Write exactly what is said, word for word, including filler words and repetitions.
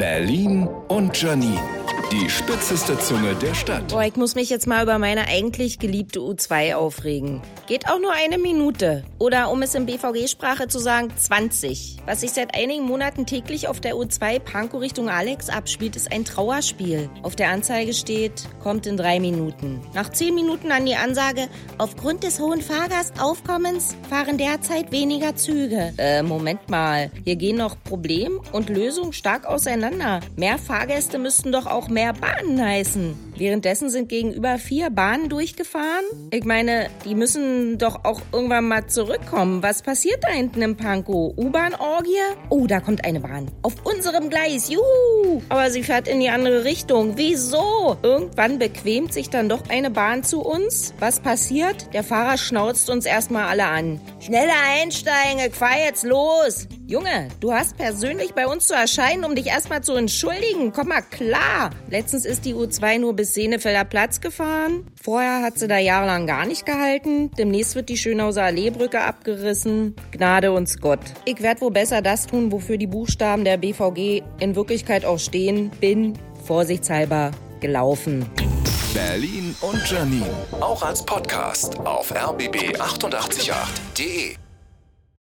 Berlin und Janine. Die spitzeste Zunge der Stadt. Boah, ich muss mich jetzt mal über meine eigentlich geliebte U zwei aufregen. Geht auch nur eine Minute. Oder um es in B V G-Sprache zu sagen, zwanzig. Was sich seit einigen Monaten täglich auf der U zwei Pankow Richtung Alex abspielt, ist ein Trauerspiel. Auf der Anzeige steht, kommt in drei Minuten. Nach zehn Minuten an die Ansage, aufgrund des hohen Fahrgastaufkommens fahren derzeit weniger Züge. Äh, Moment mal. Hier gehen noch Problem und Lösung stark auseinander. Mehr Fahrgäste müssten doch auch mehr Bahnen heißen. Währenddessen sind gegenüber vier Bahnen durchgefahren. Ich meine, die müssen doch auch irgendwann mal zurückkommen. Was passiert da hinten im Pankow? U-Bahn-Orgie? Oh, da kommt eine Bahn. Auf unserem Gleis. Juhu! Aber sie fährt in die andere Richtung. Wieso? Irgendwann bequemt sich dann doch eine Bahn zu uns. Was passiert? Der Fahrer schnauzt uns erstmal alle an. Schneller einsteigen, ich fahr jetzt los. Junge, du hast persönlich bei uns zu erscheinen, um dich erstmal zu entschuldigen. Komm mal klar. Letztens ist die U zwei nur bis Senefelder Platz gefahren. Vorher hat sie da jahrelang gar nicht gehalten. Demnächst wird die Schönhauser Alleebrücke abgerissen. Gnade uns Gott. Ich werde wohl besser das tun, wofür die Buchstaben der B V G in Wirklichkeit auch stehen. Bin vorsichtshalber gelaufen. Berlin und Janine. Auch als Podcast auf r b b acht acht acht punkt de.